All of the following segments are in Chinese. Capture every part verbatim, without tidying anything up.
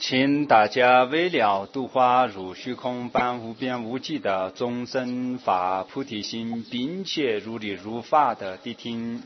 请大家为了度化如虚空般无边无际的众生发菩提心，并且如理如法的谛听。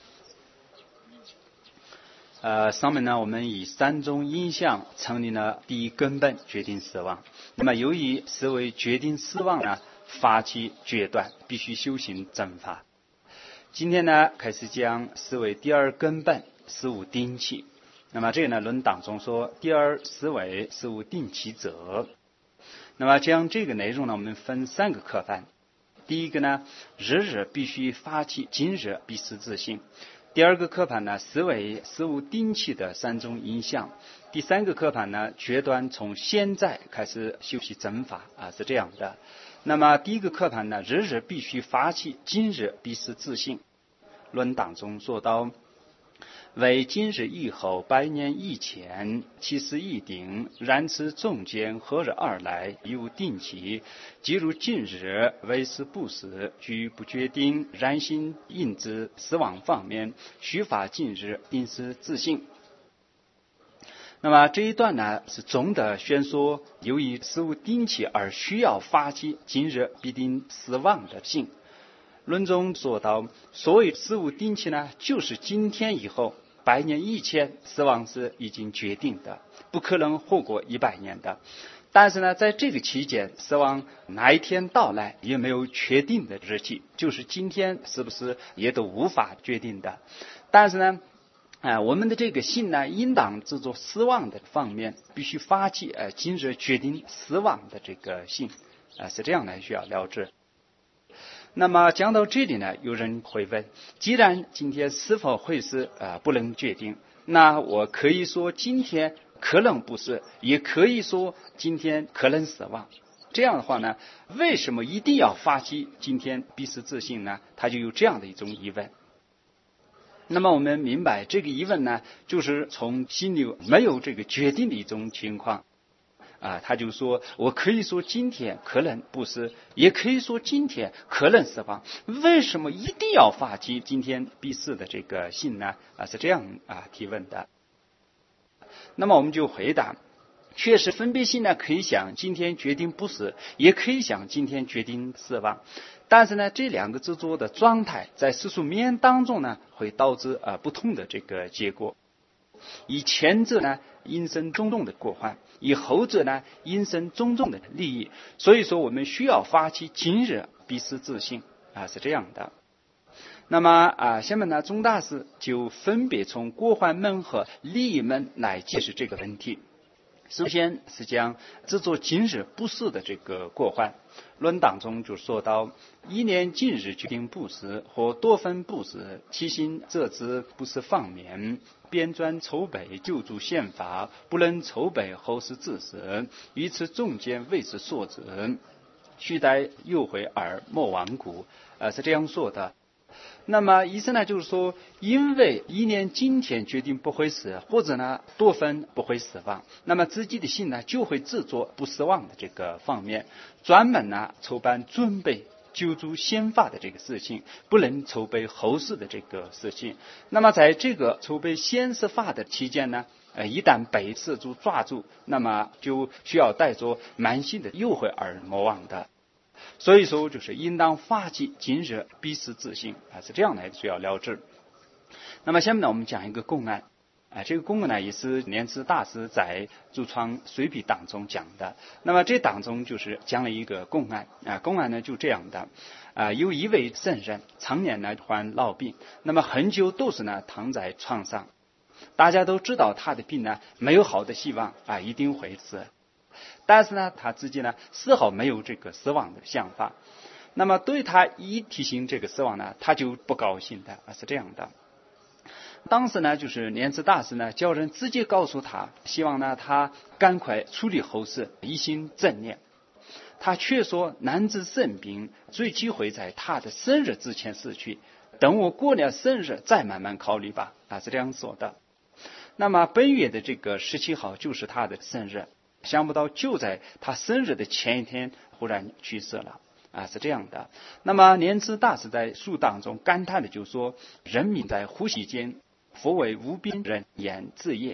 呃，上面呢，我们以三种印象成立了第一根本，决定死亡。那么，由于思维决定死亡呢，发起决断，必须修行正法。今天呢，开始讲思维第二根本，事无定期。那么这个呢，论当中说，第二思维事无定期者。那么讲这个内容呢，我们分三个课范。第一个呢，日日必须发起，今日必是自信。第二个课盘呢，思维事无定期的三种影响。第三个课盘呢，决断从现在开始修习正法啊，是这样的。那么第一个课盘呢，日日必须发起，今日必是自信。论当中说到，为今日以后，百年以前，其事已定。然此中间何日而来，亦无定期。即如今日为时不时，居不决定，然心应之死亡方面，须发今日，定是自信。那么这一段呢，是总的宣说，由于事无定期而需要发起今日必定死亡的性。论中说到，所谓事无定期呢，就是今天以后，百年以前，死亡是已经决定的，不可能活过一百年的。但是呢，在这个期间，死亡哪一天到来也没有确定的日期，就是今天是不是也都无法决定的。但是呢，呃、我们的这个心呢，应当制作死亡的方面，必须发起呃今日决定死亡的这个心，呃、是这样来需要了知。那么讲到这里呢，有人会问，既然今天是否会是呃不能决定，那我可以说今天可能不是，也可以说今天可能死亡。这样的话呢，为什么一定要发起今天必是自信呢？他就有这样的一种疑问。那么我们明白这个疑问呢，就是从心里没有这个决定的一种情况。啊，他就说，我可以说今天可能不是，也可以说今天可能死亡。为什么一定要发起今天必是的这个信呢？啊，是这样啊提问的。那么我们就回答，确实分别心呢，可以想今天决定不是，也可以想今天决定死亡。但是呢，这两个执着的状态在世俗面当中呢，会导致啊不同的这个结果。以前者呢，因生种种的过患；以后者呢，因生种种的利益。所以说，我们需要发起今日必是自信啊，是这样的。那么啊，下面呢，宗大师就分别从过患门和利益门来解释这个问题。首先是讲制作今日不是的这个过患。论当中就说到，一念今日决定不是，或多分不是，其心则知不是方面，编撰筹备救助宪法，不能筹备后世自死，于此中间为之所指，须待诱会而莫亡故。呃，是这样说的。那么意思呢，就是说，因为一念今天决定不会死，或者呢多分不会死亡，那么自己的心呢就会制作不死亡的这个方面，专门呢筹办准备救助宪法的这个事情，不能筹备后世的这个事情。那么在这个筹备宪法的期间呢，呃，一旦被世主抓住，那么就需要带着满心的诱惑而莫忘的。所以说，就是应当发起今日必是自信啊，是这样来需要了知。那么下面呢，我们讲一个公案啊，这个公案呢也是莲池大师在竹窗随笔当中讲的。那么这当中就是讲了一个公案啊，公案呢就这样的啊，有一位圣人常年呢患痨病，那么很久都是呢躺在床上，大家都知道他的病呢没有好的希望啊，一定会死。但是呢，他自己呢丝毫没有这个死亡的想法。那么对他一提醒这个死亡呢，他就不高兴的啊，是这样的。当时呢，就是莲池大师呢叫人直接告诉他，希望呢他赶快处理后事，一心正念。他却说，男子生病最忌讳在他的生日之前死去，等我过了生日再慢慢考虑吧啊，是这样说的。那么本月的这个十七号就是他的生日。想不到就在他生日的前一天忽然去世了啊，是这样的。那么莲池大师在书当中感叹的就说，人民在呼吸间，佛为无边人言自业，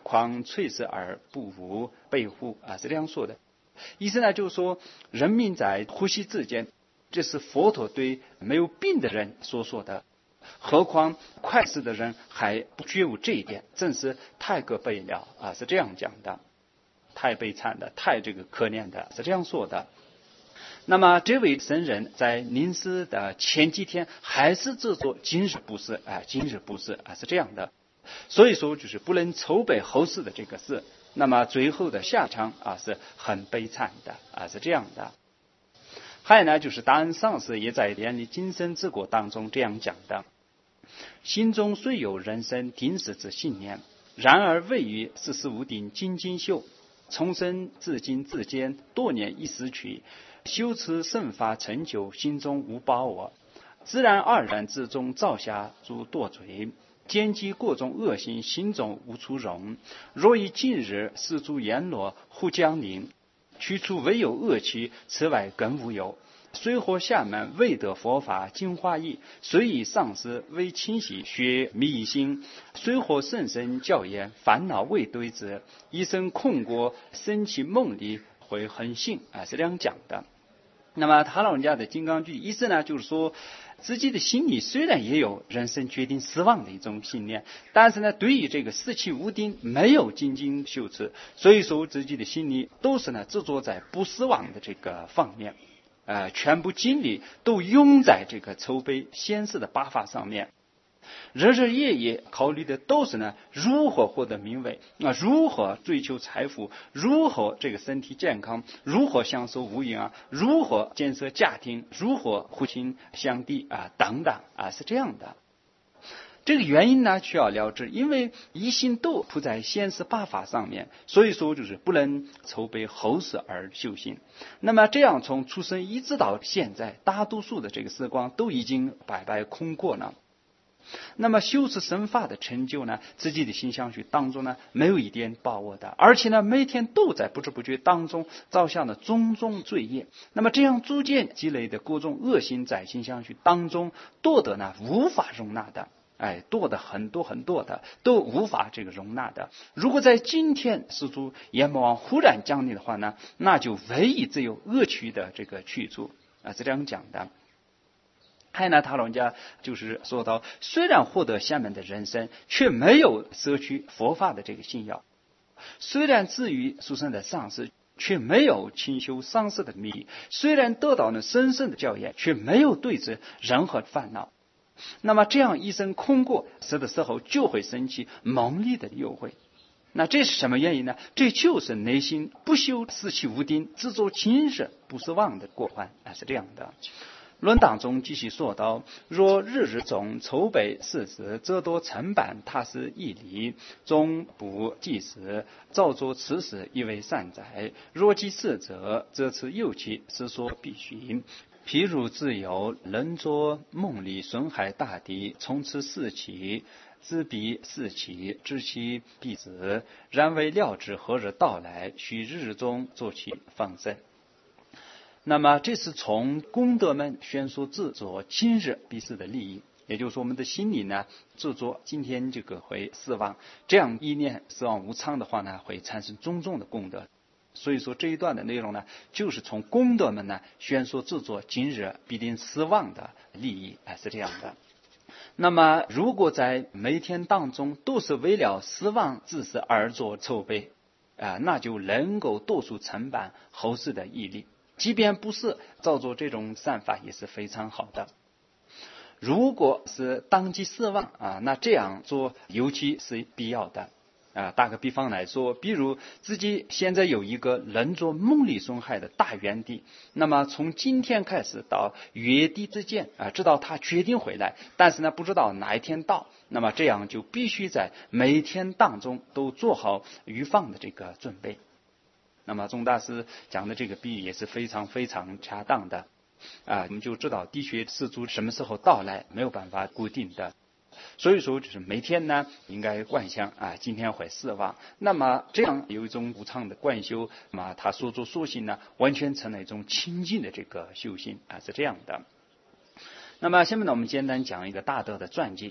况垂死而不无备乎啊，是这样说的。意思呢就是说，人命在呼吸之间，这是佛陀对没有病的人所说的。何况快死的人还不觉悟这一点，真是太可悲了啊！是这样讲的，太悲惨的，太这个可怜的，是这样说的。那么这位僧人在临死的前几天还是制作今日不是啊，今日不是啊，是这样的。所以说就是不能筹备后世的这个事，那么最后的下场啊是很悲惨的啊，是这样的。还有呢，就是达恩上师也在《连理今生之果》当中这样讲的：心中虽有人生定死之信念，然而位于四十五顶精金秀，从生至今至坚，多年一时取，修持圣法成就，心中无把握，自然而然之中造下诸堕罪，奸计过重恶行，心中无处容。若以近日世诸阎罗护将临，去除唯有恶气，此外更无有。虽或下门未得佛法精华义，虽以上师为清洗学迷心，虽或甚深教言，烦恼未对之，一生空过，生其梦里会恒信啊，是这样讲的。那么他老人家的金刚句意思呢，就是说自己的心里虽然也有人生决定死亡的一种信念，但是呢，对于这个四气无定没有精进修持，所以说自己的心里都是呢执着在不死亡的这个方面，呃，全部精力都用在这个筹备先世的八法上面。日日夜夜考虑的都是呢，如何获得名位啊，如何追求财富，如何这个身体健康，如何享受无影啊，如何建设家庭，如何互亲相弟啊，等等啊，是这样的。这个原因呢需要了知，因为一心都扑在先世八法上面，所以说就是不能筹备后世而修行。那么这样从出生一直到现在，大多数的这个时光都已经白白空过了。那么修持神法的成就呢，自己的心相续当中呢没有一点把握的，而且呢每天都在不知不觉当中造下了种种罪业。那么这样逐渐积累的各种恶行在心相续当中多得呢无法容纳的，哎，多的很多很多的都无法这个容纳的。如果在今天施主阎魔王忽然降临的话呢，那就唯一只有恶趣的这个去处啊，是这样讲的。还有呢，他老人家就是说到，虽然获得下面的人生，却没有摄取佛法的这个信要；虽然至于殊胜的上师，却没有清修上师的密；虽然得到了深深的教言，却没有对治任何烦恼。那么这样一生空过，死的时候就会升起猛烈的诱惑。那这是什么原因呢？这就是内心不修四气无定，执着今日不是妄的过患啊，是这样的。论当中继续说道：若日日中筹备事实，则多成板踏实义理，终不计时，照作此事以为善哉。若即事者，则此右气是所必须。譬如自有人作梦里损害大地，从此四气，知彼四气，知其必止。然为料知何日到来，须日日中作其放生。那么这是从功德们宣说执着今日必死的利益，也就是说我们的心里呢执着今天这个会死亡，这样一念死亡无常的话呢，会产生种种的功德。所以说这一段的内容呢，就是从功德们呢宣说执着今日必定死亡的利益啊，是这样的。那么如果在每天当中都是为了死亡之事而做筹备啊，那就能够多数承办后世的毅力。即便不是照做这种善法也是非常好的。如果是当即死亡啊，那这样做尤其是必要的啊。打个比方来说，比如自己现在有一个人作梦里损害的大园地，那么从今天开始到月底之间啊，知道他决定回来，但是呢不知道哪一天到，那么这样就必须在每天当中都做好预防的这个准备。那么宗大师讲的这个比喻也是非常非常恰当的啊，我们就知道的确施主什么时候到来没有办法固定的，所以说就是每天呢应该观想啊今天会死亡，那么这样有一种无常的观修，那么他所作所行呢完全成了一种清净的这个修行啊，是这样的。那么下面呢我们简单讲一个大德的传记。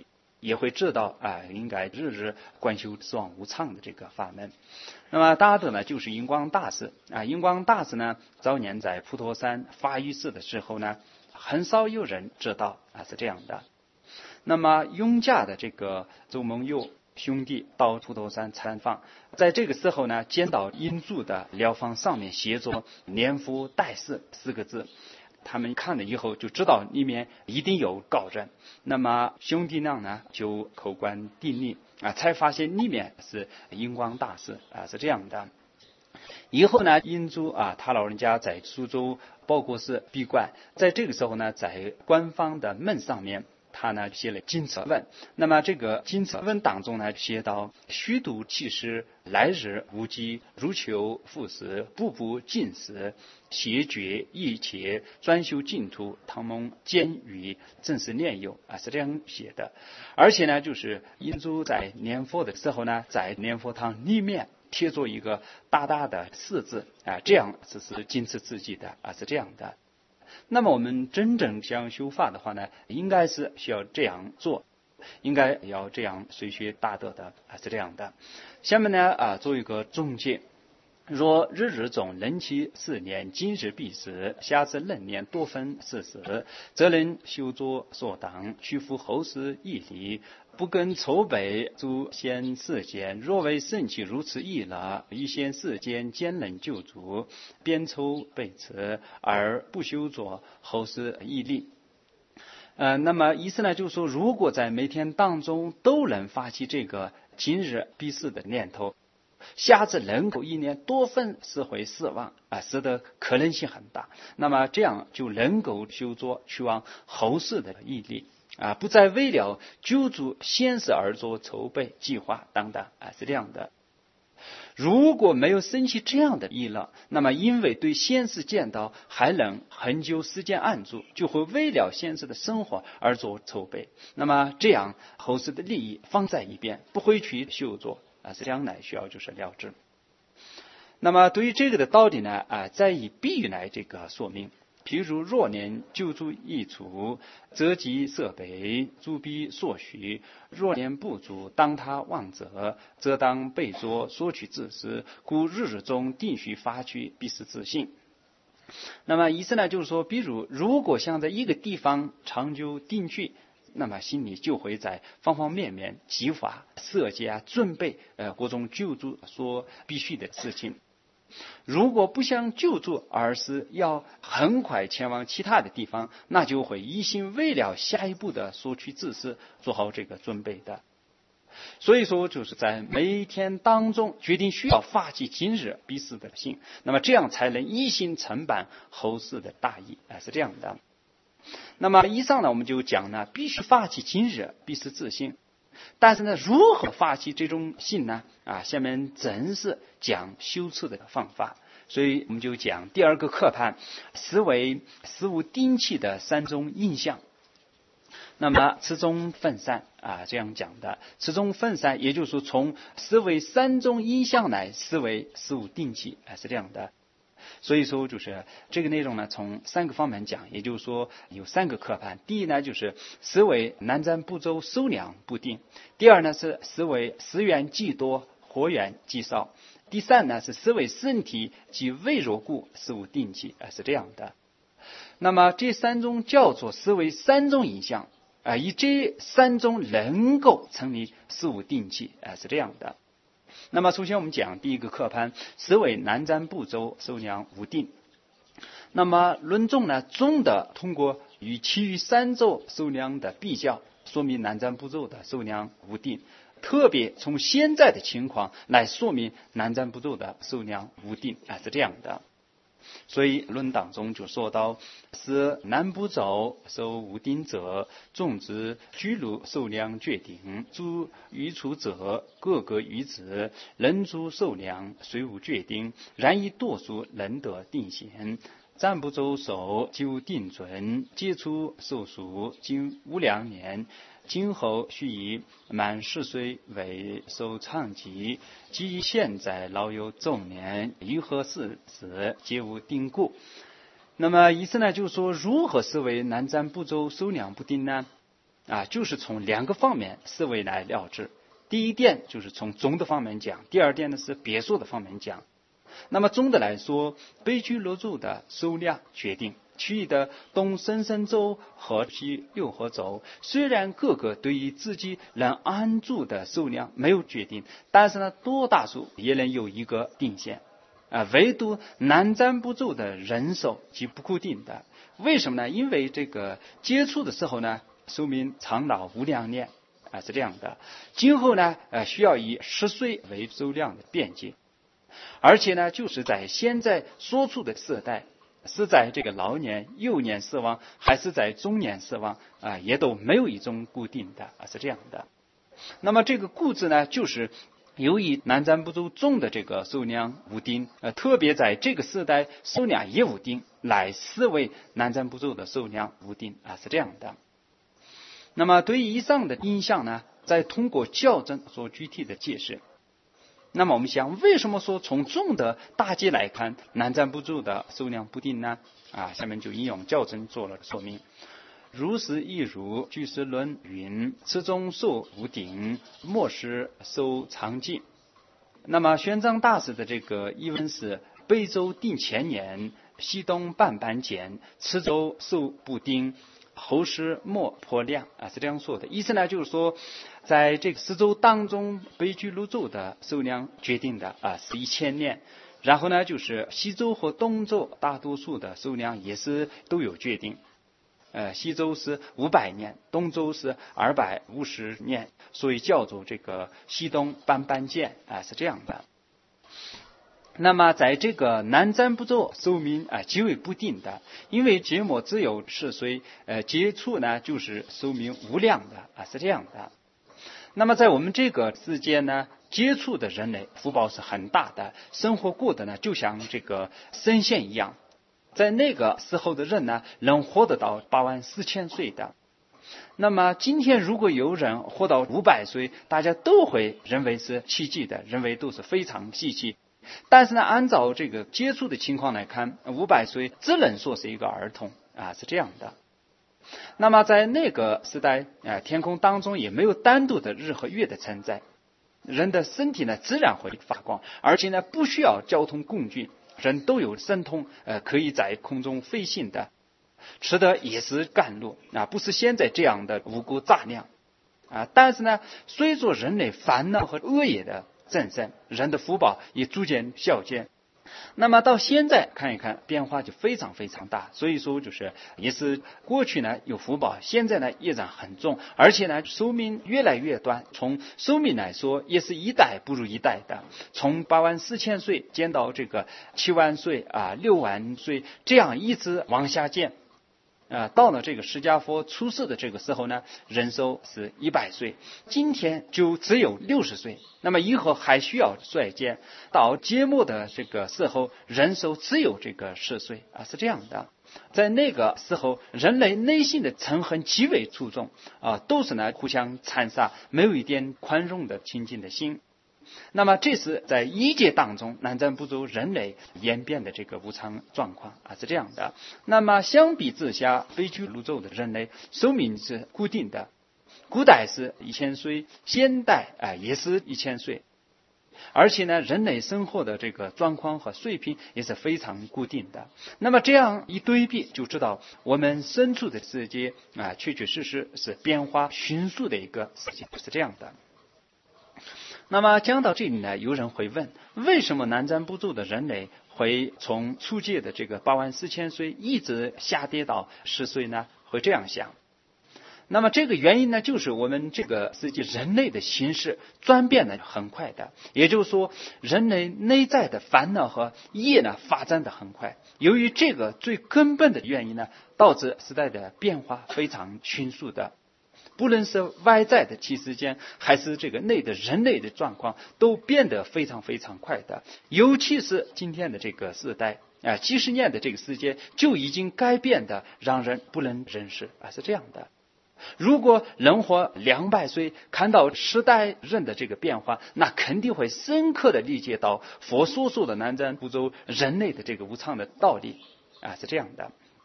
也会知道啊，应该日日观修四望无常的这个法门。那么大德呢，就是印光大师啊。印光大师呢，早年在普陀山发于世的时候呢，很少有人知道啊，是这样的。那么雍家的这个周蒙佑兄弟到普陀山参访，在这个时候呢，见到印度的疗方上面写着“念佛代事”四个字。他们看了以后就知道里面一定有高人，那么兄弟俩呢就口观定力啊，才发现里面是印光大师啊，是这样的。以后呢，印度啊，他老人家在苏州报国寺闭关，在这个时候呢，在官方的门上面，他呢写了金词问。那么这个金词问当中呢，写到虚度其实，来日无饥，如求复食，步步进食，邪绝一切，专修净土，唐蒙监狱，正是念有啊，是这样写的。而且呢，就是印度在念佛的时候呢，在念佛堂里面贴着一个大大的四字啊，这样只是金词自己的啊，是这样的。那么我们真正想修法的话呢，应该是需要这样做，应该要这样随学大德的啊，是这样的。下面呢啊，做一个总结。若日日总能其四年，今日必死，下次能年多分四十，则能修作所当，屈服后世义理，不更筹备诸先世间。若为圣气如此易了，一先世间兼能救主，边筹备此，而不修作后世义理。呃，那么意思呢，就是说，如果在每天当中都能发起这个今日必死的念头，下次能够一年多分四回四望啊，使得可能性很大。那么这样就能够修作去往后世的毅力啊，不再为了救助现世而做筹备计划等等啊，是这样的。如果没有升起这样的意乐，那么因为对现世见到还能很久时间按住，就会为了现世的生活而做筹备。那么这样后世的利益放在一边，不会去修作啊，是将来需要就是了知。那么对于这个的道理呢啊，再以比喻来这个说明。譬如若年救助益处，则即设备，诸必所需；若年不足，当他忘者，则当备作索取自私。故日日中定须发取，必是自信。那么意思呢，就是说，比如如果想在一个地方长久定居，那么心里就会在方方面面计划设计啊，准备呃各种救助所必须的事情。如果不想救助，而是要很快前往其他的地方，那就会一心为了下一步的索取自私做好这个准备的。所以说，就是在每一天当中决定需要发起今日必死的心，那么这样才能一心承办后世的大义啊，是这样的。那么以上呢，我们就讲呢，必须发起今日必死自心。但是呢，如何发起这种心呢？啊，下面正是讲修持的方法。所以我们就讲第二个课判，思维事物定气的三种印象。那么此中分散啊，这样讲的，此中分散，也就是说从思维三种印象来思维事物定气啊，是这样的。所以说就是这个内容呢，从三个方面讲，也就是说有三个课判。第一呢，就是思维南瞻部洲收量不定；第二呢，是思维思源既多，火源既少；第三呢，是思维身体即微弱故，事物定气啊，是这样的。那么这三种叫做思维三种影响啊，以这三种能够成立事物定气啊，是这样的。那么首先我们讲第一个课判，思维南瞻部洲收量无定。那么论中呢，总的通过与其余三洲收量的比较，说明南瞻部洲的收量无定，特别从现在的情况来说明南瞻部洲的收量无定啊，是这样的。所以论当中就说到，是南部洲受无定者，种之居路受量决定，诸余处者各个余之，人诸受量虽无决定，然以多数能得定显。占部洲受就定准，接触受数经无量年，今后须以满十岁为受长疾，即现在老有众年，于何事时皆无定故。那么意思呢，就是说如何思维南瞻部洲收量不定呢？ 啊，就是从两个方面思维来了知。第一点就是从总的方面讲，第二点呢是别墅的方面讲。那么总的来说，北俱泸州的数量决定区域的东深圳州和西六合州，虽然各个对于自己能安住的数量没有决定，但是呢，多大数也能有一个定线。啊，唯独南瞻部州的人手是不固定的。为什么呢？因为这个接触的时候呢，寿命长老无量年啊，是这样的。今后呢，呃，需要以十岁为周量的边界，而且呢，就是在现在所处的世代，是在这个老年、幼年死亡，还是在中年死亡啊，也都没有一种固定的啊，是这样的。那么这个固制呢，就是由于南瞻部州种的这个数量无定，呃，特别在这个时代数量也无定，来思维南瞻部州的数量无定啊，是这样的。那么对于以上的印象呢，再通过校正做具体的解释。那么我们想，为什么说从种的大节来看，南瞻部州的数量不定呢？啊，下面就引用校正做了说明。如是亦如，据实论云：此中数无定，莫使收常记。那么玄奘大师的这个译文是：北周定千年，西东半般减，此州数不定，后世莫破量啊，是这样说的。意思呢，就是说，在这个四州当中，北俱泸州的数量决定的啊是一千年，然后呢，就是西周和东周大多数的数量也是都有决定。呃，西周是五百年，东周是二百五十年，所以叫做这个西东半般减啊，是这样的。那么在这个南瞻部州寿命啊极为不定的，因为节末只有十岁，呃，接触呢就是寿命无量的啊，是这样的。那么在我们这个世界呢，接触的人类福报是很大的，生活过得呢就像这个神仙一样。在那个时候的人呢，能活得到八万四千岁的。那么今天如果有人活到五百岁，大家都会认为是奇迹的，认为都是非常稀奇。但是呢，按照这个接触的情况来看，五百岁只能说是一个儿童啊，是这样的。那么在那个时代啊，天空当中也没有单独的日和月的存在，人的身体呢自然会发光，而且呢不需要交通工具。人都有神通，呃，可以在空中飞行的，吃的也是甘露啊，不是现在这样的五谷杂粮啊。但是呢，随着人类烦恼和恶业的增生，人的福报也逐渐消减。那么到现在看一看，变化就非常非常大。所以说，就是也是过去呢有福报，现在呢业障很重，而且呢寿命越来越短。从寿命来说，也是一代不如一代的。从八万四千岁减到这个七万岁啊，六万岁，这样一直往下减。啊，到了这个释迦佛出世的这个时候呢，人寿是一百岁，今天就只有六十岁。那么以后还需要衰减，到节末的这个时候，人寿只有这个十岁啊，是这样的。在那个时候，人类内心的嗔恨极为出众啊，都是呢互相残杀，没有一点宽容的亲近的心。那么这是在一界当中南瞻部州人类演变的这个无常状况啊，是这样的。那么相比之下，北俱泸州的人类寿命是固定的，古代是一千岁，现代啊也是一千岁，而且呢，人类生活的这个状况和水平也是非常固定的。那么这样一对比，就知道我们身处的世界啊，确确实实是变化迅速的一个世界，是这样的。那么讲到这里呢，有人会问，为什么南瞻部州的人类会从初阶的这个八万四千岁一直下跌到十岁呢？会这样想。那么这个原因呢，就是我们这个世界人类的形式转变的很快的，也就是说，人类内在的烦恼和业呢发展的很快。由于这个最根本的原因呢，导致时代的变化非常迅速的。不论是外在的期时间，还是这个内的人类的状况，都变得非常非常快的。尤其是今天的这个时代啊，几十年的这个时间就已经改变的让人不能忍视啊，是这样的。如果人活两百岁，看到时代人的这个变化，那肯定会深刻的理解到佛所说的南瞻部州人类的这个无常的道理啊，是这样的。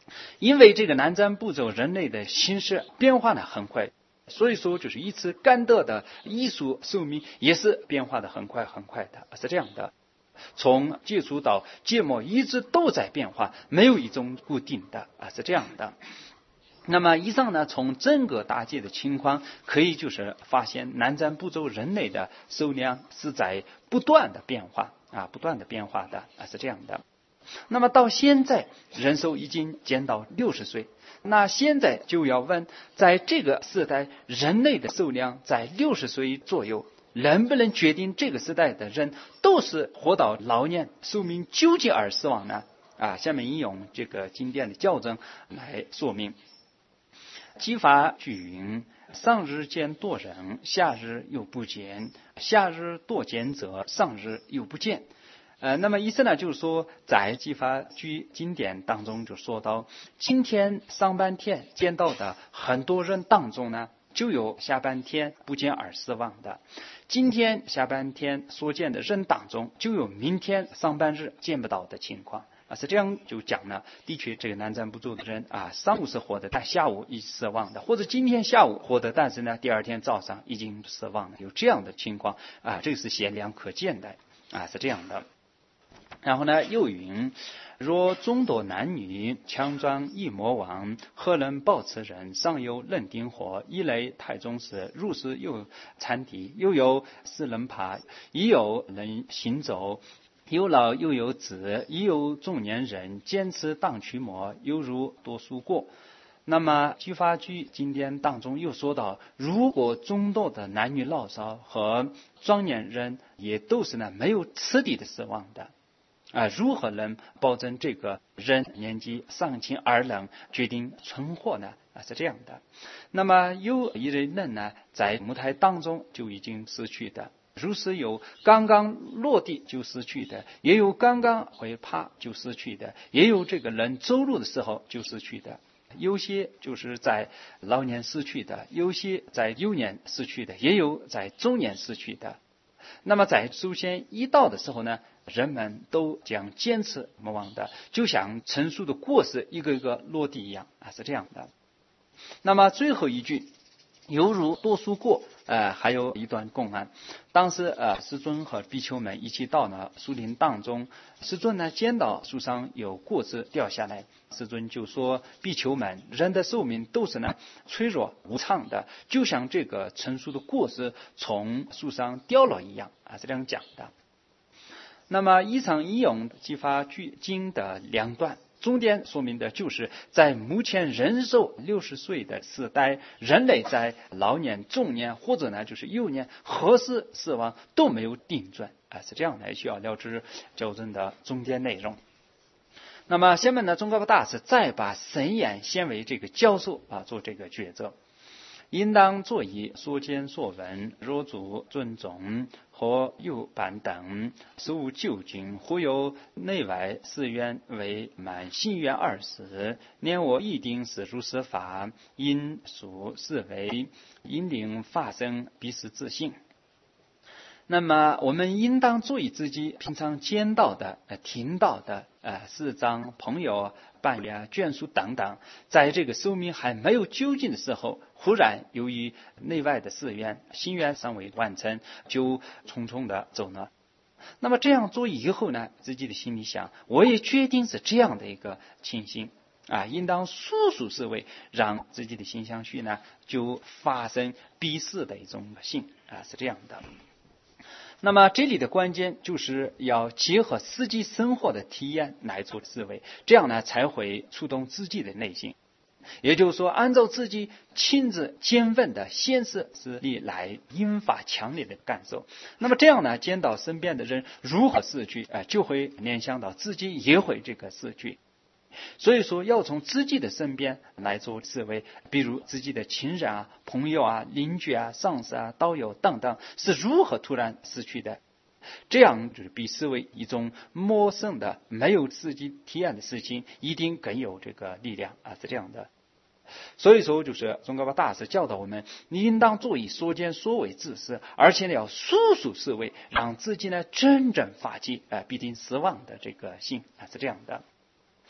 因为这个南瞻部洲人类的形式变化呢很快，所以说就是一次甘德的艺术寿命也是变化的很快很快的，是这样的。从接触到芥末一直都在变化，没有一种固定的啊，是这样的。那么以上呢，从整个大界的情况，可以就是发现南瞻部洲人类的数量是在不断的变化啊，不断的变化的啊，是这样的。那么到现在人寿已经减到六十岁，那现在就要问，在这个时代人类的寿量在六十岁左右，能不能决定这个时代的人都是活到老年，寿命究竟而死亡呢？啊，下面引用这个经典的校正来说明。基法句云：上日见多人，下日又不见；下日多见者，上日又不见。呃，那么意思呢，就是说，在基法句经典当中就说到，今天上半天见到的很多人当中呢，就有下半天不见而死亡的；今天下半天所见的人当中，就有明天上半日见不到的情况。啊，是这样就讲呢，的确这个南瞻部洲的人啊，上午是活的，但下午已死亡的，或者今天下午活的，但是呢，第二天早上已经死亡了，有这样的情况啊，这个是显然可见的啊，是这样的。然后呢，又云：若众多男女，强壮一魔王，何能保持人？上有冷丁火，一类太宗师，入世又参敌，又有四人爬，已有人行走。有老又有子，已有中年人，坚持当驱魔，犹如多数过。那么基法句经典当中又说到，如果众多的男女老少和壮年人也都是呢没有次第的死亡的啊，如何能保证这个人年纪尚轻而能决定存活呢？啊，是这样的。那么有一类人呢，在母胎当中就已经死去的。如是有刚刚落地就失去的，也有刚刚会爬就失去的，也有这个人走路的时候就失去的，有些就是在老年失去的，有些在幼年失去的，也有在中年失去的。那么在首先一到的时候呢，人们都将坚持不忘的，就像成熟的果实一个一个落地一样啊，是这样的。那么最后一句，犹如多数过，呃，还有一段公案。当时呃，师尊和比丘们一起到了树林当中，师尊呢见到树上有果子掉下来，师尊就说：比丘们，人的寿命都是呢脆弱无常的，就像这个成熟的果子从树上掉了一样啊，是这样讲的。那么以上引用基法句经的两段，重点说明的就是在目前人寿六十岁的时代，人类在老年、中年或者呢就是幼年何时死亡都没有定准啊，是这样来需要了知校正的重点内容。那么下面呢，宗喀巴大师再把神言先为这个教授啊做这个抉择。应当作以所见所闻，若主尊重或有板等，属究竟，忽有内外四愿为满心愿二十，念我一定是如是法，因属是为，因令发生，必是自性。那么我们应当注意自己平常见到的、呃、听到的、呃、师长、朋友、伴侣、眷属等等，在这个寿命还没有究竟的时候，忽然由于内外的誓愿、心愿尚未完成，就匆匆的走了。那么这样做以后呢，自己的心里想，我也决定是这样的一个情形啊，应当速速是为，让自己的心相续呢，就发生必是的一种性啊，是这样的。那么这里的关键就是要结合实际生活的体验来做思维，这样呢才会触动自己的内心。也就是说，按照自己亲自见闻的现实实例来引发强烈的感受。那么这样呢，见到身边的人如何死去，呃，就会联想到自己也会这个死去。所以说，要从自己的身边来做思维，比如自己的亲人啊、朋友啊、邻居啊、上司啊、导游等等是如何突然死去的，这样就是比思维一种陌生的、没有自己体验的事情，一定更有这个力量啊，是这样的。所以说，就是宗喀巴大师教导我们，你应当做以所见所为自思，而且呢要速速思维，让自己呢真正发起呃必定死亡的这个心啊，是这样的。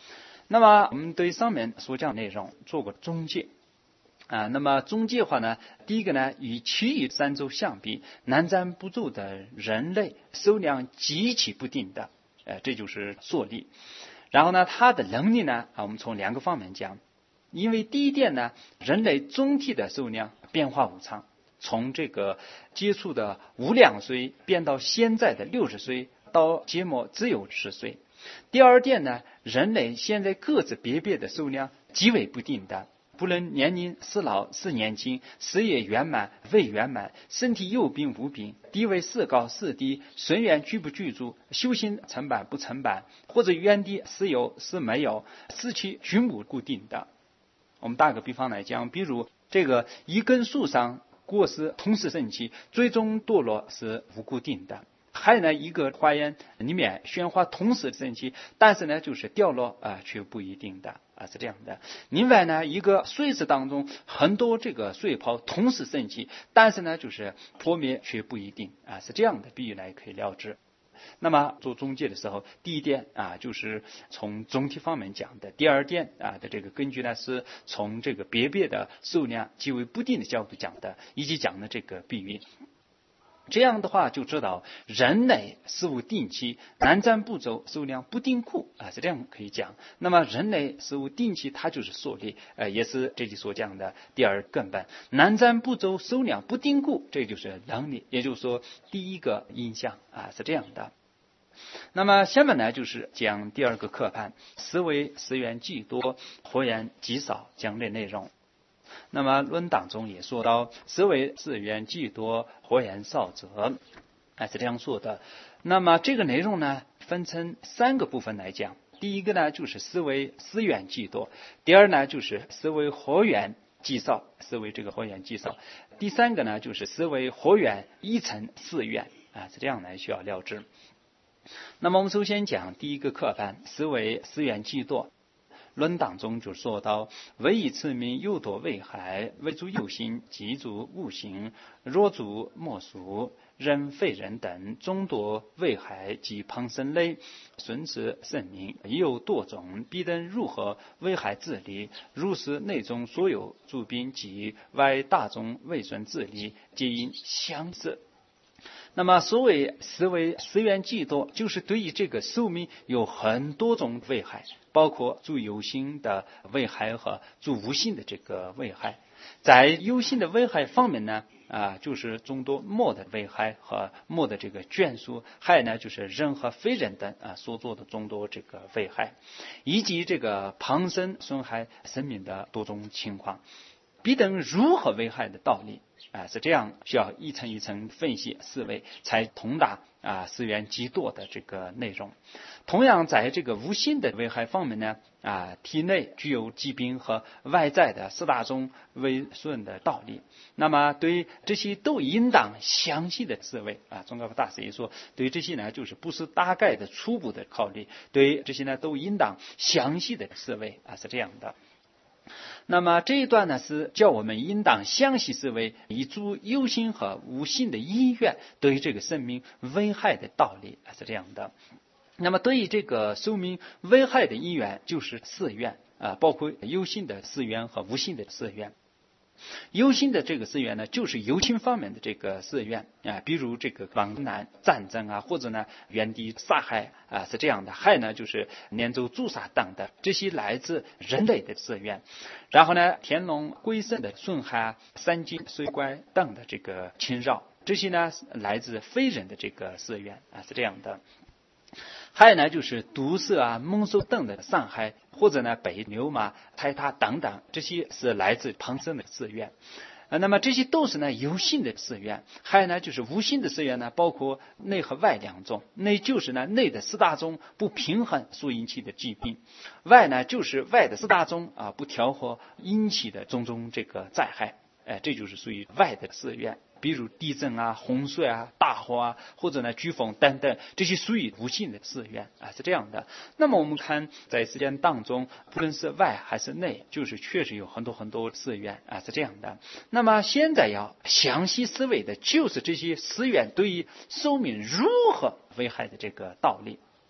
那么我们对上面所讲的内容做过中介啊，那么中介的话呢，第一个呢，与其余三洲相比，南瞻部洲的人类数量极其不定的，呃，这就是缩力。然后呢，它的能力呢，啊，我们从两个方面讲，因为第一点呢，人类总体的数量变化无常，从这个接触的五两岁变到现在的六十岁，到结末只有十岁。第二点呢，人类现在各自别别的数量极为不定的。不论年龄是老是年轻，事业圆满未圆满，身体有病无病，地位是高是低，随缘具不具足，修行成板不成板，或者原地是有是没有，四期均无固定的。我们打个比方来讲，比如这个一根树上果实同时盛起，最终堕落是无固定的。还有呢，一个花园里面鲜花同时盛起，但是呢就是掉落啊、呃，却不一定的啊，是这样的。另外呢，一个水池当中很多这个水泡同时盛起，但是呢就是破灭却不一定啊，是这样的比喻来可以了之。那么做中介的时候，第一点啊就是从总体方面讲的，第二点啊的这个根据呢是从这个别别的数量极为不定的角度讲的，以及讲的这个比喻。这样的话就知道人类事物定期，南瞻部洲数量不定库啊，是这样可以讲。那么人类事物定期，它就是缩力，呃，也是这里所讲的第二根本。南瞻部洲数量不定库，这就是能力，也就是说第一个印象啊，是这样的。那么下面呢就是讲第二个课盘，思维思源既多，活源极少，讲的内容。那么论当中也说到，思维思源既多，活源少者，哎，是这样说的。那么这个内容呢，分成三个部分来讲。第一个呢，就是思维思源既多；第二呢，就是思维活源既少，思维这个活源既少；第三个呢，就是思维活源一成四源，啊，是这样来需要了之。那么我们首先讲第一个课盘，思维思源既多。论当中就说到，唯以此名有多危害，为足有心，即足无形，若足莫俗，人非人等，众多危害及旁生类，顺之生命，亦有多种，彼等如何危害自利？如是内中所有诸宾及外大众未顺自利，皆因相似。那么所谓思维思源既多，就是对于这个寿命有很多种危害，包括诸有形的危害和诸无形的这个危害。在有形的危害方面呢，啊，就是众多魔的危害和魔的这个眷属，还有呢就是人和非人等啊所做的众多这个危害，以及这个旁生损害生命的多种情况。彼等如何危害的道理啊，是这样，需要一层一层分析思维，才通达啊思源极多的这个内容。同样在这个无形的危害方面呢，啊体内具有疾病和外在的四大种为顺的道理。那么对这些都应当详细的思维啊，宗喀巴大师也说，对这些呢就是不是大概的初步的考虑，对这些呢都应当详细的思维啊，是这样的。那么这一段呢是叫我们应当详细思维以诸有形和无形的因缘对于这个生命危害的道理，是这样的。那么对于这个寿命危害的因缘就是四缘啊，包括有形的四缘和无形的四缘。有形的这个四缘呢，就是有情方面的这个四缘啊，比如这个亡难、战争啊，或者呢原地杀害啊，是这样的。还有呢就是连州诛杀等的，这些来自人类的四缘。然后呢，天龙鬼神的损害、山精水怪等的这个侵扰，这些呢来自非人的这个四缘啊，是这样的。还有呢，就是毒蛇啊、猛兽等的伤害，或者呢被牛马踩踏等等，这些是来自旁生的四缘。啊，那么这些都是呢有形的四缘。还有呢，就是无形的四缘呢，包括内和外两种。内就是呢内的四大种不平衡所引起的疾病，外呢就是外的四大种啊不调和引起的种种这个灾害。哎，这就是属于外的四缘。比如地震啊、洪水啊、大火啊，或者呢飓风等等，这些属于无形的四缘啊，是这样的。那么我们看在时间当中，不论是外还是内，就是确实有很多很多四缘啊，是这样的。那么现在要详细思维的就是这些四缘对于寿命如何危害的这个道理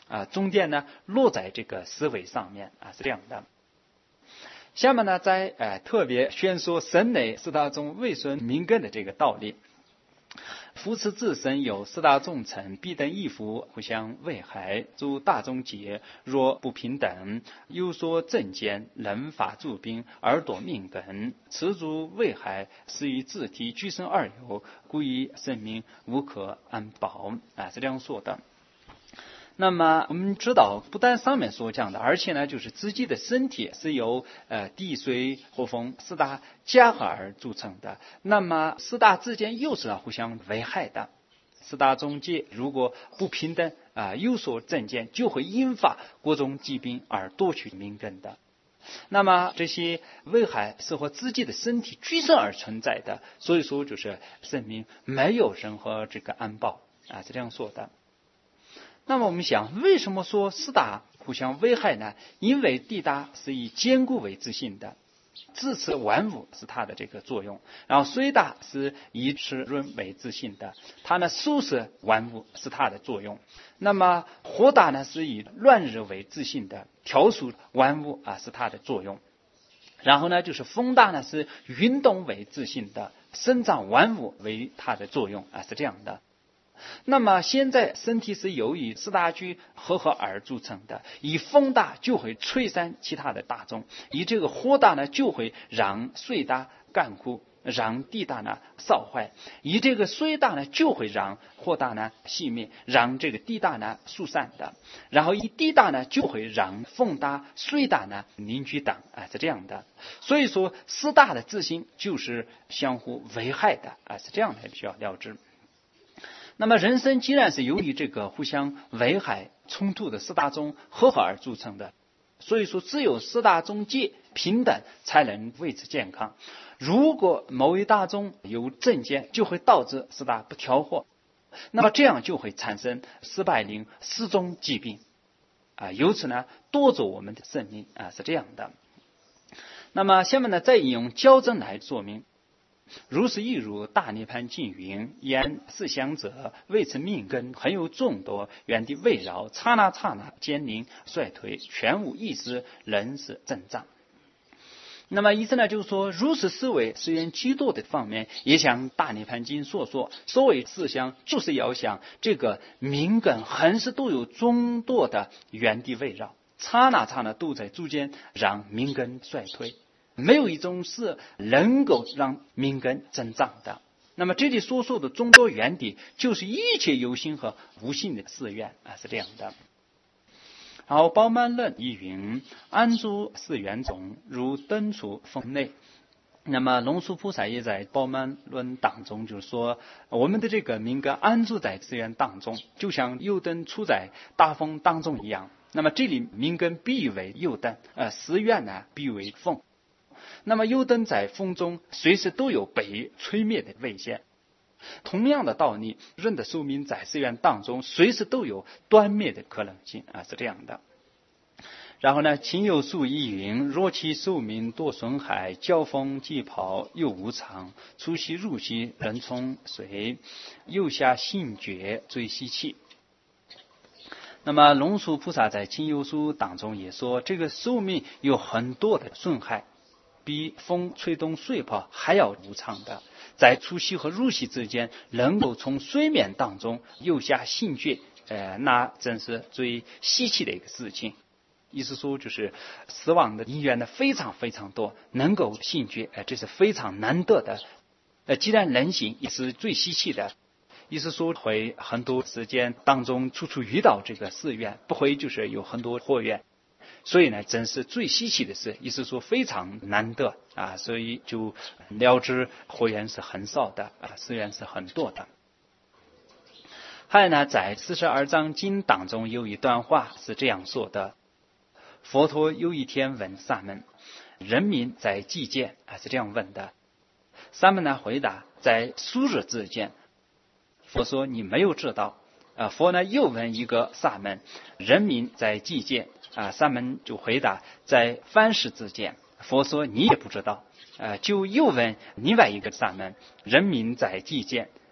啊，重点呢落在这个思维上面啊，是这样的。下面呢，再呃特别宣说身内四大众未顺明根的这个道理。夫持自身有四大众成，必等异服，互相危害。诸大众劫若不平等，有所正见，人法助兵，而夺命根，此诸危害，是于自体俱生二有，故以生命无可安保啊，是这样说的。那么我们知道，不但上面所讲的，而且呢，就是自己的身体是由呃地水火风四大加合而组成的。那么四大之间又是互相危害的。四大中界如果不平等啊、呃，有所正见，就会引发各种疾病而夺取命根的。那么这些危害是和自己的身体俱生而存在的，所以说就是生命没有任何这个安保啊，是这样说的。那么我们想，为什么说四大互相危害呢？因为地大是以坚固为自性的，支持万物是它的这个作用，然后水大是以持润为自性的，它呢收拾万物是它的作用。那么火大呢是以乱日为自性的，调速万物啊是它的作用。然后呢就是风大呢是运动为自性的，生长万物为它的作用啊，是这样的。那么现在身体是由于四大居合合而组成的，以风大就会吹散其他的大众，以这个火大呢就会让水大干枯，让地大呢烧坏，以这个水大呢就会让火大呢熄灭，让这个地大呢疏散的，然后以地大呢就会让风大水大呢凝聚等啊，是这样的。所以说四大的自性就是相互危害的啊，是这样的，需要了知。那么人生既然是由于这个互相危害冲突的四大宗合合而组成的，所以说只有四大宗界平等才能维持健康。如果某一大宗有正见，就会导致四大不调和，那么这样就会产生四百零四种疾病啊，由此呢夺走我们的生命啊，是这样的。那么下面呢再引用教证来说明。如是亦如大涅盘尽云，言四相者，为此命根很有众多，原地围绕，刹那刹那坚凝衰退，全无意识，人是增长。那么意思呢，就是说，如是思维是缘极多的方面，也像大涅盘经所说，所谓四相，就是要想这个命根横是都有众多的原地围绕，刹那刹那都在逐渐让命根衰退。没有一种是能够让命根增长的。那么这里所说的众多原地，就是一切有心和无心的四缘啊，是这样的。然后宝鬘论亦云：安住四缘中，如灯处风内。那么龙树菩萨也在宝鬘论当中就是说，我们的这个命根安住在四缘当中，就像油灯处在大风当中一样。那么这里命根比喻为油灯，呃，四缘呢比喻为风。那么油灯在风中随时都有被吹灭的危险，同样的道理，人的寿命在四缘当中随时都有断灭的可能性啊，是这样的。然后呢，秦有数亦云：若其寿命多损害，交锋既跑又无常，出息入息人从随，右下性觉最息气。那么龙树菩萨在秦有数当中也说，这个寿命有很多的损害，比风吹动水泡还要无常的，在出息和入息之间，能够从水面当中游下性觉，呃，那真是最稀奇的一个事情。意思说，就是死亡的因缘呢非常非常多，能够性觉，呃，这是非常难得的。呃，既然能行，也是最稀奇的。意思说，会很多时间当中处处遇到这个四缘，不会就是有很多祸缘。所以呢，真是最稀奇的事，意思说非常难得啊，所以就了知祸缘是很少的啊，四缘是很多的。还有呢，在四十二章经当中有一段话是这样说的：佛陀有一天问沙门，人民在几见啊？是这样问的。沙门呢回答，在数日之间。佛说你没有知道啊。佛呢又问一个沙门，人民在几见啊？沙门就回答，在凡世之间。佛说你也不知道啊。就又问另外一个沙门，人民在几见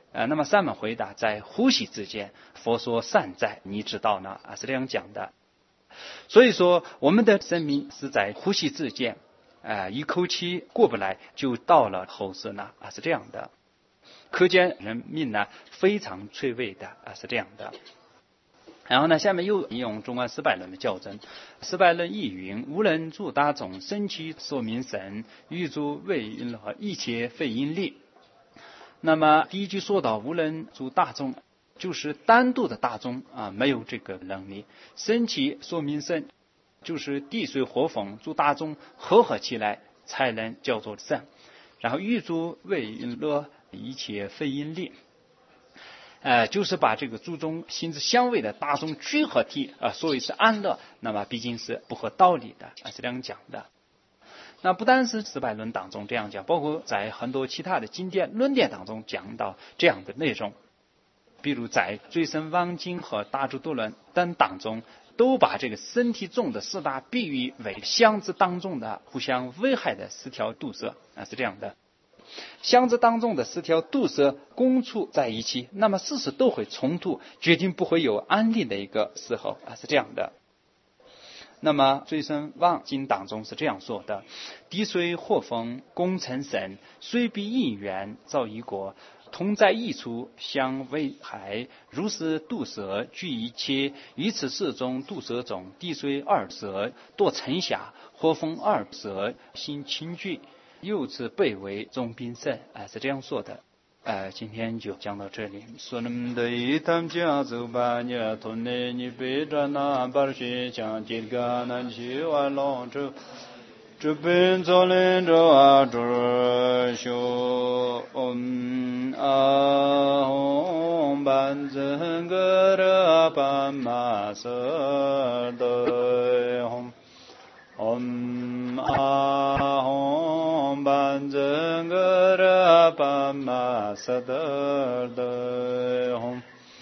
呃，那么萨满回答，在呼吸之间，佛说善在，你知道呢？啊，是这样讲的。所以说，我们的生命是在呼吸之间，啊、呃，一口气过不来就到了后世呢，啊，是这样的。可见人命呢非常脆弱的，啊，是这样的。然后呢，下面又引用中观四百论的校正。四百论亦云：无人诸大众，身躯说明神，欲诸为因和一切非因力。那么第一句说到无人诸大众，就是单独的大众啊，没有这个能力。身躯说明神，就是地水火风诸大众合合起来才能叫做神。然后欲诸为因乐，一切非因力。呃，就是把这个诸众心之相违的大众聚合体啊、呃，所以是安乐，那么毕竟是不合道理的，啊，是这样讲的。那不单是四百论当中这样讲，包括在很多其他的经典论点当中讲到这样的内容，比如在最深妄经和大智度论等当中，都把这个身体中的四大比喻为相之当中的互相危害的四条毒蛇，啊，是这样的。相之当中的四条毒蛇共处在一起，那么事事都会冲突，决定不会有安定的一个时候，啊，是这样的。那么最深妄经当中是这样说的：地水火风共成神，水比因缘造一国，同在一处相危害，如是毒蛇聚一切，于此四中毒蛇中，地水二蛇多沉下，火风二蛇心轻聚，由此被为中宾圣，啊，是这样说的。呃，今天就讲到这里。说那么的一趟讲走吧，你同内你背着那把学讲这个那去玩龙舟，这边做人着啊着修嗯啊红班整个的班马色的红嗯啊红班整个的班马色的红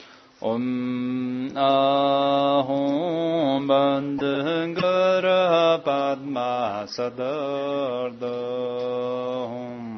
Om Ahom Bandhangara Padma Sadardam